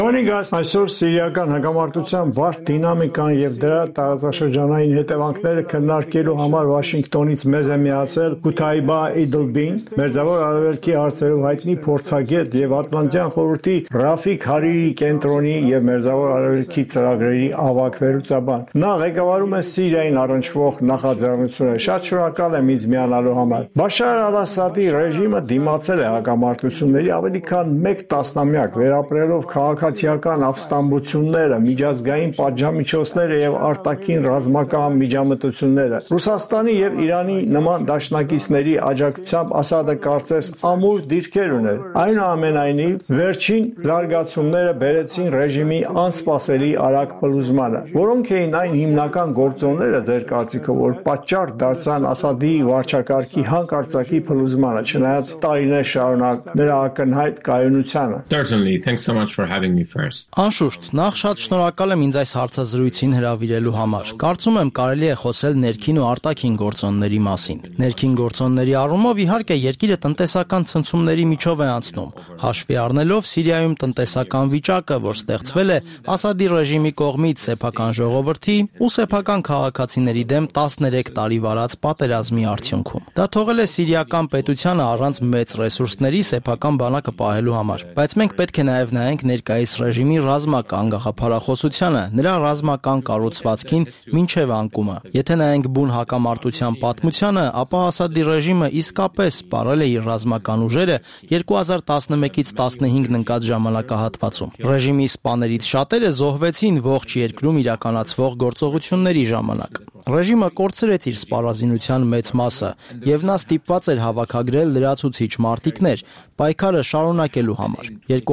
Այսօր սիրիական հակամարտության բարդ դինամիկան եւ դրա տարածաշրջանային հետևանքները քննարկելու համար Վաշինգտոնից մեզ է միացել Կութայբա Իդլբին, Մերձավոր Արևելքի հարցերով հայտնի փորձագետ եւ Ատլանտյան խորհրդի Ռաֆիկ Հարիրի կենտրոնի եւ Մերձավոր Արևելքի ծրագրերի ավագ վերլուծաբան։ Նա ղեկավարում է Սիրիային առնչվող նախաձեռնությունը։ Շատ շնորհակալ եմ ինձ միանալու համար։ Բաշար al-Ասադի ռեժիմը դիմացել է հակամարտությունների ավելի քան 1 տասնամյակ, վերապրելով քաղաքացիական ապստամբությունները, միջազգային պատժամիջոցները եւ արտաքին ռազմական միջամտությունները։ Ռուսաստանի եւ Իրանի նման դաշնակիցների աջակցությամբ Ասադը կարծես ամուր դիրքեր ուներ։ Այնուամենայնիվ, վերջին զարգացումները բերեցին ռեժիմի անսպասելի արագ փլուզմանը, որոնք էին այն հիմնական գործոնները ձեր կարծիքով, որ պատճառ դարձան Ասադի վարչակարգի հանկարծակի փլուզմանը, չնայած տարիներ շարունակ նրա ակնհայտ կայունությանը։ Certainly, thanks so much for having me first. Անշուշտ, նախ շատ շնորհակալ եմ ինձ այս հարցազրույցին հրավիրելու համար։ Կարծում եմ կարելի է խոսել ներքին ու արտաքին գործոնների մասին։ Ներքին գործոնների առումով իհարկե երկիրը տնտեսական ցնցումների միջով է անցնում, հաշվի առնելով Սիրիայում տնտեսական վիճակը, որ ստեղծվել է Ասադի ռեժիմի կողմից սեփական ժողովրդի ու սեփական քաղաքացիների դեմ 13 տարի վարած պատերազմի արդյունքում։ Դա թողել է սիրիական պետությանը առանց մեծ ռեսուրսների սեփական բանակը պահելու համար։ Բայց մենք պետք է նաև նայենք ներկայիս ռեժիմի ռազմական գաղափարախոսությանը, նրա ռազմական կառուցվածքին մինչև անկումը։ Եթե նայենք բուն հակամարտության պատմությանը, ապա Ասադի ռեժիմը իսկապես սպառել է իր ռազմական ուժերը 2011-ից 15 ընկած ժամանակահատվածում։ Ռեժիմի սպաներից շատերը զոհվեցին ողջ երկրում իրականացվող գործողությունների ժամանակ։ Ռեժիմը կորցրեց իր սպառազինության մեծ մասը, եւ նա ստիպված էր հավաքագրել լրացուցիչ մարտիկներ պայքարը շարունակելու համար։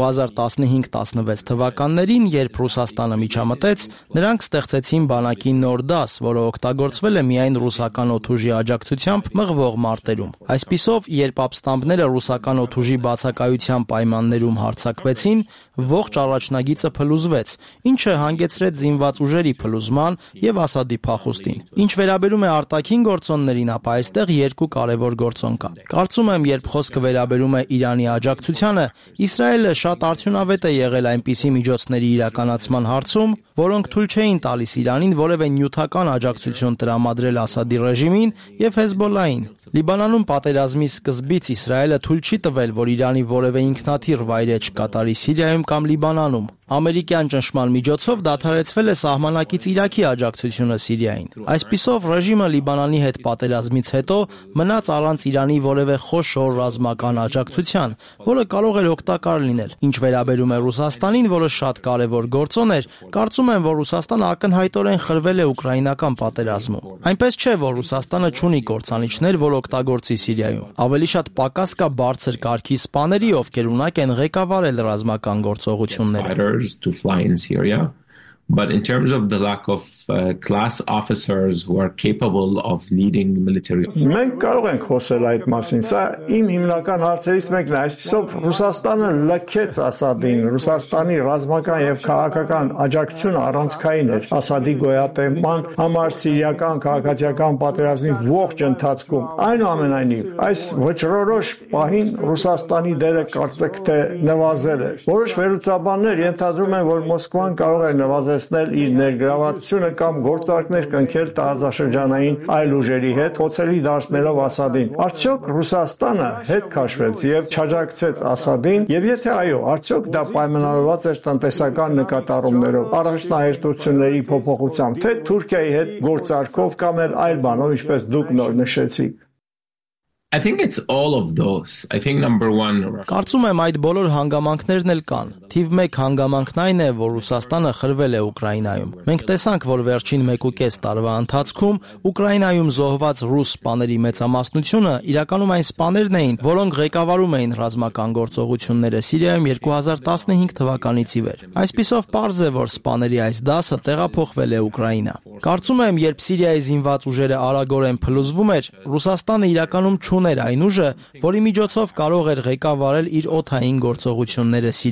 2015-16 թվականներին, երբ Ռուսաստանը միջամտեց, նրանք ստեղծեցին բանակի նոր դաս, որը օգտագործվել է միայն ռուսական օդուժի աջակցությամբ մղվող մարտերում։ Այսպիսով, երբ ապստամբները ռուսական օդուժի բացակայության պայմաններում հարձակվեցին, ողջ առաջնագիծը փլուզվեց, ինչը հանգեցրեց զինված ուժերի փլուզման եւ Ասադի փախուստին։ Ինչ վերաբերում է արտաքին գործոններին, ապա այստեղ երկու կարևոր գործոն կա։ Կարծում եմ, երբ խոսքը վերաբերում է Իրանի աջակցությանը, Իսրայելը շատ արդյունավետ է եղել այնպիսի միջոցների իրականացման հարցում, որոնք թույլ չէին տալիս Իրանին որևէ նյութական աջակցություն տրամադրել Ասադի ռեժիմին եւ Հեզբոլլահին։ Լիբանանում պատերազմի սկզբից Իսրայելը թույլ չի տվել, որ Իրանի որևէ ինքնաթիռ վայրէջք կատարի Սիրիայում կամ Լիբանանում։ Ամերիկյան ճնշման միջոցով դադարեցվել է սահմանակից Իրաքի աջակցությունը Սիրիային։ Այսպիսով ռեժիմը Լիբանանի հետ պատերազմից հետո մնաց առանց Իրանի որևէ խոշոր ռազմական աջակցության, որը կարող էր օգտակար լինել։ Ինչ վերաբերում է Ռուսաստանին, որը շատ կարևոր գործոն էր, կարծում եմ, որ Ռուսաստանը ակնհայտորեն խրվել է ուկրաինական պատերազմում։ Այնպես չէ, որ Ռուսաստանը չունի կործանիչներ, որ օգտագործի Սիրիայում։ Ավելի շատ պակաս կա բարձր կարգի սպաների, ովքեր ունակ են ղեկավարել ռազմական գործողությունները։ To fly in Syria. But in terms of the lack of class officers who are capable of leading military. Մենք կարող ենք խոսել այդ մասին։ Սա իմ հիմնական հարցերից մեկն է։ Այսպիսով Ռուսաստանը լքեց Ասադին։ Ռուսաստանի ռազմական եւ քաղաքական աջակցությունը առանցքային էր Ասադի գոյատևման համար սիրիական քաղաքացիական պատերազմի ողջ ընթացքում։ Այնուամենայնիվ, այս վճռորոշ պահին Ռուսաստանի դերը կարծեք թե նվազել է։ Որոշ վերլուծաբաններ ենթադրում են, որ Մոսկվան կարող է նվազել իր ներգրավվածությունը կամ գործարքներ կնքել տարածաշրջանային այլ ուժերի հետ, փոցելի դարձնելով Ասադին։ Արդյոք Ռուսաստանը հետ քաշվեց եւ չաջակցեց Ասադին, եւ եթե այո, արդյոք դա պայմանավորված էր տնտեսական նկատառումներով, առաջնահերթությունների փոփոխությամբ, թե Թուրքիայի հետ գործարքով կամ այլ բանով, ինչպես դուք նոր նշեցիք։ I think it's all of those. I think number one. Կարծում եմ այդ բոլոր հանգամանքներն էլ կան։ Թիվ 1 հանգամանքն այն է, որ Ռուսաստանը խրվել է Ուկրաինայում։ Մենք տեսանք, որ վերջին 1.5 տարվա ընթացքում Ուկրաինայում զոհված ռուս սպաների մեծամասնությունը իրականում այն սպաներն էին, որոնք ղեկավարում էին ռազմական գործողությունները Սիրիայում 2015 թվականից ի վեր։ Այսպիսով պարզ է, որ սպաների այս դասը տեղափոխվել է Ուկրաինա։ Կարծում եմ, երբ Սիրիայի զինված ուժերը արագորեն փլուզվում էր, Ռուսաստանը իրականում ուներ այն ուժը, որի միջոցով կարող էր ղեկավարել իր օդային գործողությունները Սիրիայում։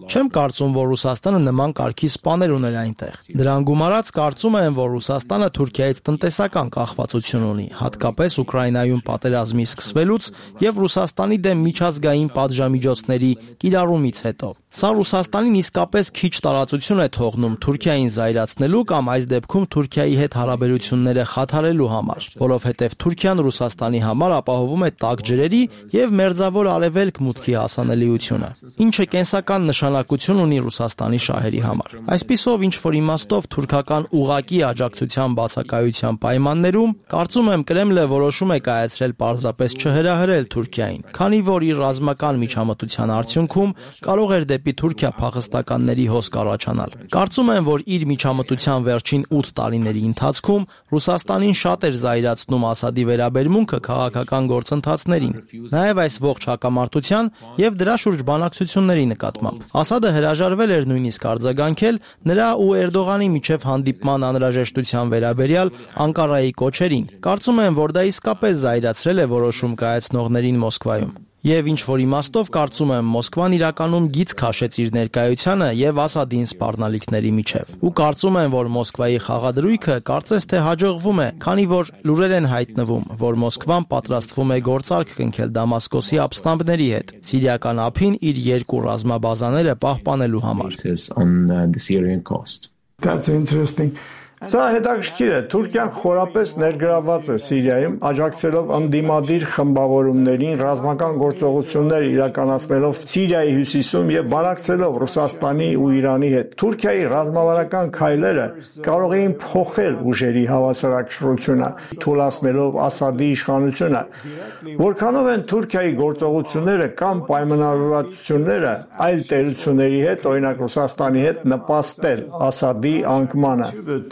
Չեմ կարծում, որ Ռուսաստանը նման կարգի սպաներ ուներ այնտեղ։ Դրան գումարած կարծում եմ, որ Ռուսաստանը Թուրքիայից տնտեսական կախվածություն ունի, հատկապես Ուկրաինայում պատերազմի սկսվելուց եւ Ռուսաստանի դեմ միջազգային պատժամիջոցների կիրառումից հետո։ Սա Ռուսաստանին իսկապես քիչ տարածություն է թողնում Թուրքիային զայրացնելու կամ այս դեպքում Թուրքիայի հետ հարաբերությունները խաթարելու համար, որովհետև Թուրքիան Ռուսաստանի համար ապահովում է տաք ջրերի եւ մերձավոր արևելք մուտքի հասանելիությունը, ինչը կենսական նշանակություն ունի Ռուսաստանի շահերի համար։ Այսպիսով, ինչ որ իմաստով թուրքական ուղակի աջակցության բացակայության պայմաններում, կարծում եմ Կրեմլը որոշում է կայացրել պարզապես չհրահրել Թուրքիային, քանի որ իր ռազմական միջամտության արդյունքում կարող էր դեպի Թուրքիա փախստականների հոսք առաջանալ։ Կարծում եմ, որ իր միջամտության վերջին 8 տարիների ընթացքում Ռուսաստանին շատ էր զայրացնում Ասադի վերաբերմունքը քաղաքական գործընթացներին, նաև այս ողջ հակամարտության եւ դրա շուրջ բանակցությունների նկատմամբ։ Ասադը հրաժարվել էր նույնիսկ արձագանքել նրա ու Էրդողանի միջև հանդիպման անհրաժեշտության վերաբերյալ Անկարայի կոչերին։ Կարծում եմ, որ դա իսկապես զայրացրել է որոշում կայացնողներին Մոսկվայում։ Եվ ինչ որ իմաստով կարծում եմ Մոսկվան իրականում գիծ քաշեց իր ներկայությանը եւ Ասադին սպառնալիքների միջև։ Ու կարծում եմ, որ Մոսկվայի խաղադրույքը կարծես թե հաջողվում է, քանի որ լուրեր են հայտնվում, որ Մոսկվան պատրաստվում է գործարք կնքել Դամասկոսի ապստամբների հետ, Սիրիական ափին իր 2 ռազմաբազաները պահպանելու համար։ That's interesting. Սա հետաքրքիր է, Թուրքիան խորապես ներգրավված է Սիրիայում, աջակցելով ընդդիմադիր խմբավորումներին, ռազմական գործողություններ իրականացնելով Սիրիայի հյուսիսում եւ բանակցելով Ռուսաստանի ու Իրանի հետ։ Թուրքիայի ռազմավարական քայլերը կարող էին փոխել ուժերի հավասարակշռությունը, թույլատնելով Ասադի իշխանությունը։ Որքանով են Թուրքիայի գործողությունները կամ պայմանավորվածությունները այլ տերությունների հետ, օրինակ Ռուսաստանի հետ, նպաստել Ասադի անկմանը։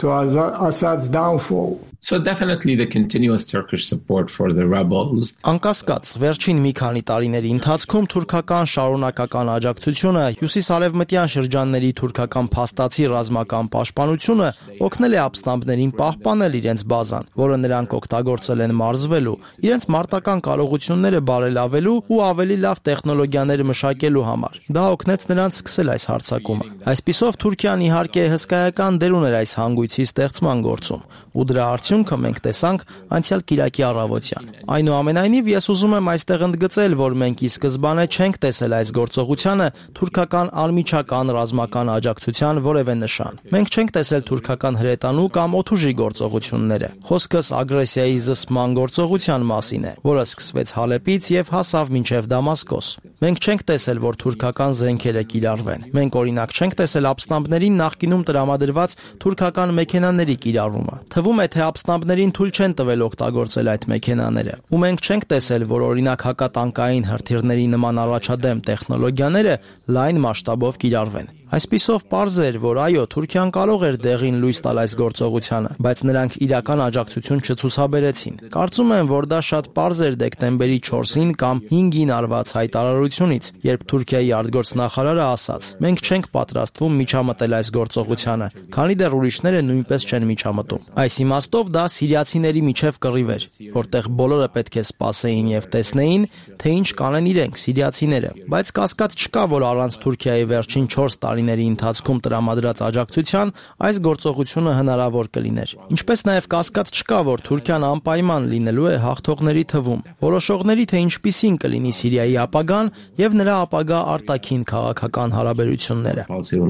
Assad's downfall. So definitely the continuous Turkish support for the rebels. Անկասկած, վերջին մի քանի տարիների ընթացքում թուրքական շարունակական աջակցությունը հյուսիսարևմտյան շրջանների թուրքական փաստացի ռազմական պաշտպանությունը օգնել է ապստամբներին պահպանել իրենց բազան, որը նրանք օգտագործել են մարզվելու, իրենց մարտական կարողությունները բարելավելու ու ավելի լավ տեխնոլոգիաներ մշակելու համար։ Դա օգնեց նրանց սկսել այս հարձակումը։ Այսպիսով Թուրքիան իհարկե հսկայական դեր ուներ այս հանգույցի ստեղծման գործում, ու դրա արդյունքը մենք տեսանք անցյալ կիրակի առավոտյան։ Այնուամենայնիվ ես ուզում եմ այստեղ ընդգծել, որ մենք ի սկզբանե չենք տեսել այս գործողությանը թուրքական անմիջական ռազմական աջակցության որևէ նշան։ Մենք չենք տեսել թուրքական հրետանու կամ օդուժի գործողությունները։ Խոսքս ագրեսիայի զսպման գործողության մասին է, որը սկսվեց Հալեպից եւ հասավ մինչեւ Դամասկոս։ Մենք չենք տեսել, որ թուրքական զենքերը կիրառվեն։ Մենք օրինակ չենք տեսել ապստամբներին նախկինում տրամադրված թուրքական մեքենաների կիրառումը։ Թվում է, թե ապստամբներին թույլ չեն տվել օգտագործել այդ մեքենաները։ Ու մենք չենք տեսել, որ օրինակ հակատանկային հրթիռների նման առաջադեմ տեխնոլոգիաները լայն մասշտաբով կիրառվեն։ Այսպիսով պարզ էր, որ այո, Թուրքիան կարող էր դեղին լույս տալ այս գործողությանը, բայց նրանք իրական աջակցություն չցուցաբերեցին։ Կարծում եմ, որ դա շատ պարզ էր դեկտեմբերի 4-ին կամ 5-ին արված հայտարարությունից, երբ Թուրքիայի արտգործնախարարը ասաց. «Մենք չենք պատրաստվում միջամտել այս գործողությանը, քանի դեռ ուրիշները նույնպես չեն միջամտում»։ Այս իմաստով դա սիրիացիների միջև կռիվ էր, որտեղ բոլորը պետք է սպասեին եւ տեսնեին, թե ինչ կանեն իրենք սիրիացիները։ Բայց կասկած չկա, որ առանց Թուրքիայի վերջին 4 տարիների ընթացքում տրամադրած աջակցության այս գործողությունը հնարավոր կլիներ։ Ինչպես նաև կասկած չկա, որ Թուրքիան անպայման լինելու է հաղթողների թվում, որոշողների թե ինչպիսին կլինի Սիրիայի ապագան եւ նրա ապագա արտաքին քաղաքական հարաբերությունները։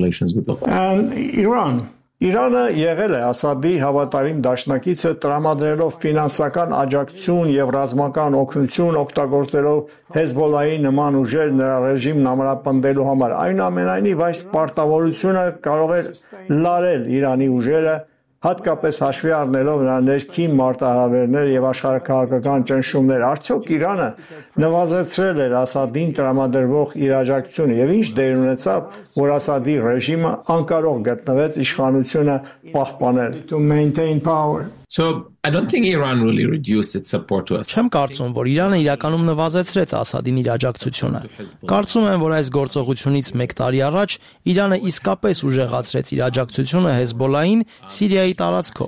Իրանը եղել է Ասադի հավատարիմ դաշնակիցը, տրամադրելով ֆինանսական աջակցություն եւ ռազմական օգնություն, օգտագործելով Հեզբոլայի նման ուժեր նրա ռեժիմն ամրապնդելու համար։ Այնուամենայնիվ այս պարտավորությունը կարող էր լարել Իրանի ուժերը, հատկապես հաշվի առնելով նրա ներքին մարտահրավերներ եւ աշխարհաքաղաքական ճնշումներ։ Արդյոք Իրանը նվազեցրել էր Ասադին տրամադրվող իր աջակցությունը եւ ինչ դեր ունեցավ, որ Ասադի ռեժիմը անկարող գտնվեց իշխանությունը պահպանել։ So I don't think Iran really reduced its support to us. Չեմ կարծում, որ Իրանը իրականում նվազեցրեց Ասադին իր աջակցությունը։ Կարծում եմ, որ այս գործողությունից 1 տարի առաջ Իրանը իսկապես ուժեղացրեց իր աջակցությունը Հեզբոլային Սիրիայի տարածքով։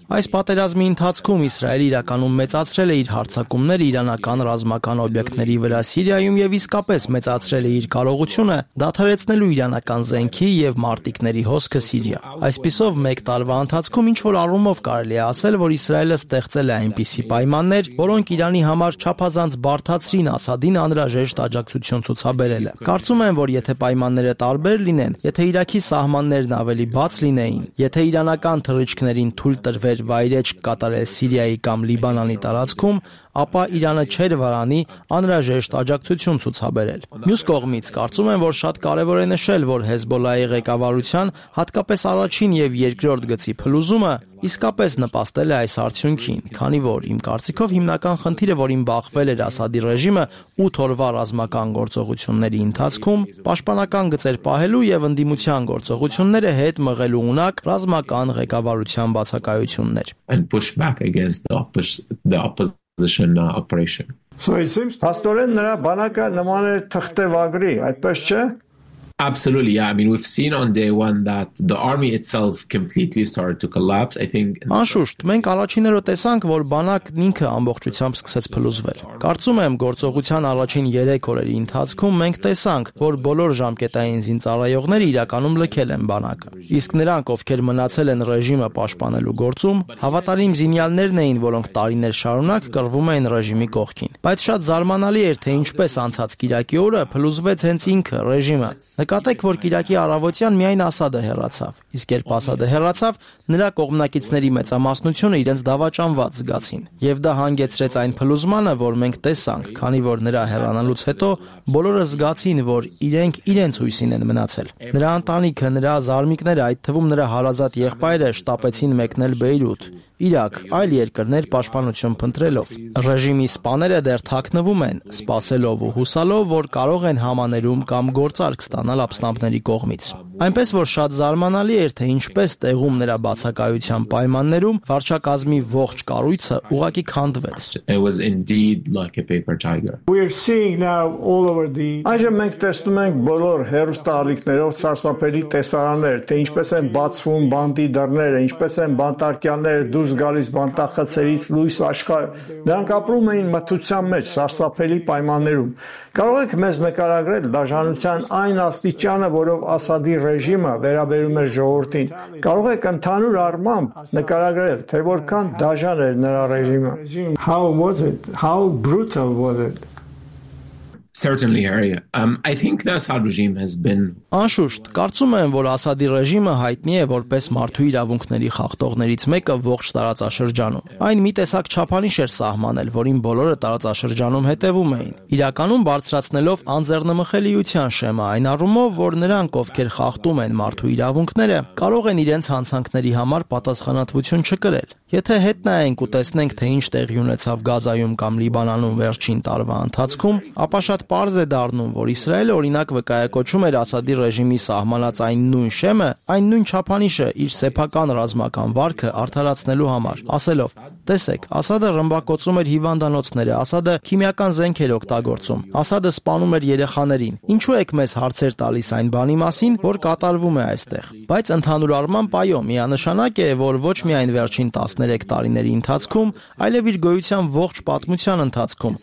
Այս պատերազմի ընթացքում Իսրայելը իրականում մեծացրել է իր հարձակումները իրանական ռազմական օբյեկտների վրա Սիրիայում եւ իսկապես մեծացրել է իր կարողությունը դադարեցնելու իրանական զենքի եւ մարտիկների հոսքը Սիրիա։ Այսպիսով, 1 տարվա ընթացքում ինչ որ առումով կարելի է ասել, որ Իսրայելը ստեղծել է այնպիսի պայմաններ, որոնք Իրանի համար չափազանց բարդացրին Ասադին անհրաժեշտ աջակցություն ցուցաբերելը։ Կարծում եմ, որ եթե պայմանները տարբեր լինեն, եթե Իրաքի սահմաններն ավելի բաց լինեին, եթե իրանական թռիչքներին թույլ տրվեր վայրէջք կատարել Սիրիայի կամ Լիբանանի տարածքում, ապա Իրանը չէր վարանի անհրաժեշտ աջակցություն ցուցաբերել։ Մյուս կողմից, կարծում եմ, որ շատ կարևոր է նշել, որ Հեզբոլլահի ղեկավարության, հատկապես առաջին եւ երկրորդ գծի փլուզումը իսկապես նպաստել է այս արդյունքին, քանի որ իմ կարծիքով հիմնական խնդիրը, որին բախվել էր Ասադի ռեժիմը 8 օրվա ռազմական գործողությունների ընթացքում, պաշտպանական գծեր պահելու եւ ընդդիմության գործողությունները հետ մղելու ունակ ռազմական ղեկավարության բացակայություններ։ And push back against the opposition operation. So it seems Փաստորեն նրա բանակը նման է թղթեվագրի, այդպես չէ։ Absolutely, yeah. I mean, we've seen on day one that the army itself completely started to collapse. I think. Անշուշտ, մենք առաջիներով տեսանք, որ բանակն ինքը ամբողջությամբ սկսեց փլուզվել։ Կարծում եմ, գործողության առաջին 3 օրերի ընթացքում մենք տեսանք, որ բոլոր ժամկետային զինծառայողները իրականում լքել են բանակը։ Իսկ նրանք, ովքեր մնացել են ռեժիմը պաշտպանելու գործում, հավատարիմ զինյալներն էին, որոնք տարիներ շարունակ կռվում էին ռեժիմի կողքին։ Բայց շատ զարմանալի էր, թե ինչպես անցած կիրակի օրը փլուզվեց հենց ինքը ռեժիմը։ Նկատեք, որ կիրակի առավոտյան միայն Ասադը հեռացավ, իսկ երբ Ասադը հեռացավ, նրա կողմնակիցների մեծամասնությունը իրենց դավաճանված զգացին։ Եվ դա հանգեցրեց այն փլուզմանը, որ մենք տեսանք, քանի որ նրա հեռանալուց հետո բոլորը զգացին, որ իրենց հույսին են մնացել։ Նրա ընտանիքը, նրա զարմիկները, այդ թվում նրա հարազատ եղբայրը շտապեցին մեկնել Բեյրութ, Իրաք, այլ երկրներ պաշտպանություն փնտրելով։ Ռեժիմի սպաները դեռ թաքնվում են, սպասելով ու հուսալով, որ կարող են համաներում կամ գործարք ստանալ ապստամբների կողմից։ Այնպես որ շատ զարմանալի էր, թե ինչպես տեղում նրա բացակայության պայմաններում վարչակազմի ողջ կառույցը ուղղակի քանդվեց։ It was indeed like a paper tiger. We are seeing now all over the Այժմ մենք տեսնում ենք բոլոր հեռուստաալիքներով սարսափելի տեսարաններ, թե ինչպես են բացվում բանտի դռները, ինչպես են բանտարկյալները դուրս գալիս բանտախցերից լույս աշխարհ։ Նրանք ապրում էին մթության մեջ, սարսափելի պայմաններում։ Կարող եք մեզ նկարագրել դաժանության այն աստիճանը, որով Ասադի ռեժիմը վերաբերում էր ժողովրդին։ Կարող եք ընդհանուր առմամբ նկարագրել, թե որքան դաժան էր նրա ռեժիմը։ How was it? How brutal was it? Certainly, Harry. I think the Assad regime has been. Անշուշտ, կարծում եմ, որ Ասադի ռեժիմը հայտնի է որպես մարդու իրավունքների խախտողներից մեկը ողջ տարածաշրջանում։ Այն մի տեսակ չափանիշ էր սահմանել, որին բոլորը տարածաշրջանում հետևում էին։ Իրականում բարձրացնելով անձեռնմխելիության շեմը այն առումով, որ նրանք, ովքեր խախտում են մարդու իրավունքները, կարող են իրենց հանցանքների համար պատասխանատվություն չկրել։ Եթե հետ նայենք ու տեսնենք, թե ինչ տեղի ունեցավ Գազայում կամ Լիբանանում վերջին տարվա ընթացքում, ապա շատ պարզ է դառնում, որ Իսրայելը օրինակ վկայակոչում էր Ասադի ռեժիմի սահմանած այն նույն շեմը, այն նույն չափանիշը իր սեփական ռազմական վարքը արդարացնելու համար, ասելով. Տեսեք, Ասադը ռմբակոծում էր հիվանդանոցները, Ասադը քիմիական զենք էր օգտագործում, Ասադը սպանում էր երեխաներին։ Ինչու եք մեզ հարցեր տալիս այն բանի մասին, որ կատարվում է այստեղ։ Բայց ընդհանուր առմամբ այո, միանշանակ է, որ ոչ միայն վերջին 13 տարիների ընթացքում, այլև իր գոյության ողջ պատմության ընթացքում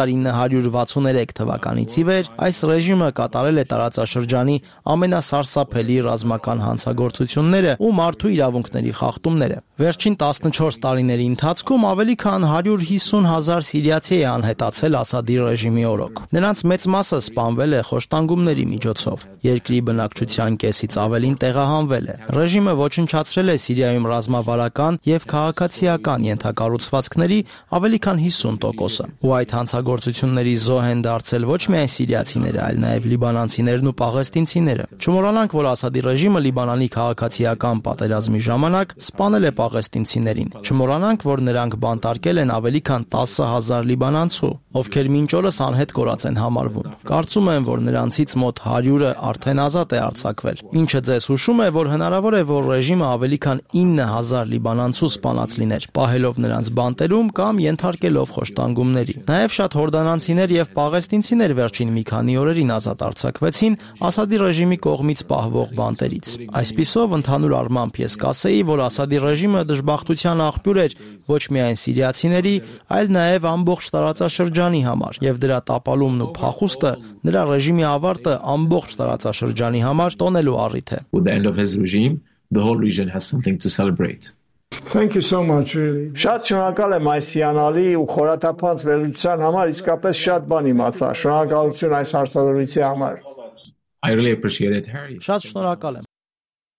1963 թվականից ի վեր այս ռեժիմը կատարել է տարածաշրջանի ամենասարսափելի ռազմական հանցագործությունները ու մարդու իրավունքների խախտումները։ Վերջին 14 տարիների ընթացքում ավելի քան 150,000 սիրիացի է անհետացել Ասադի ռեժիմի օրոք։ Նրանց մեծ մասը սպանվել է խոշտանգումների միջոցով։ Երկրի բնակչության կեսից ավելին տեղահանվել է։ Ռեժիմը ոչնչացրել է Սիրիայում ռազմավարական եւ քաղաքացիական ենթակառուցվածքների ավելի քան 50%-ը։ Ու այդ հանցագործությունների զոհ են դարձել ոչ միայն սիրիացիները, այլ նաև լիբանանցիներն ու պաղեստինցիները։ Չմոռանանք, որ Ասադի ռեժիմը Լիբանանի քաղաքացիական պատերազմի ժամանակ սպանել է պաղեստինցիներին։ Չմոռանանք, որ նրանք բանտարկել են ավելի քան 10,000 լիբանանցու, ովքեր մինչ օրս անհետ կորած են համարվում։ Կարծում եմ, որ նրանցից մոտ 100-ը արդեն ազատ է արձակվել, ինչը ձեզ հուշում է, որ հնարավոր է, որ ռեժիմը ավելի քան 9,000 լիբանանցու սպանած լիներ, պահելով նրանց բանտերում կամ ենթարկելով խոշտանգումների։ Նաև շատ հորդանանցիներ եւ պաղեստինցիներ վերջին մի քանի օրերին ազատ արձակվեցին Ասադի ռեժիմի կողմից պահվող բանտերից։ Այսպիսով, ընդհանուր առմամբ ես կասեի, որ Ասադի ռեժիմը հեղափոխությունը դժբախտության աղբյուր էր ոչ միայն սիրիացիների, այլ նաև ամբողջ տարածաշրջանի համար, եւ դրա տապալումն ու փախուստը նրա ռեժիմի ավարտը ամբողջ տարածաշրջանի համար տոնելու առիթ է։ With the end of his regime, the whole region has something to celebrate. Thank you so much, really. Շատ շնորհակալ եմ այս հիանալի ու խորաթափանց վերլուծության համար, իսկապես շատ բան իմացա։ Շնորհակալություն այս հարցազրույցի համար։ I really appreciate it, Harry. Շատ շնորհակալ եմ։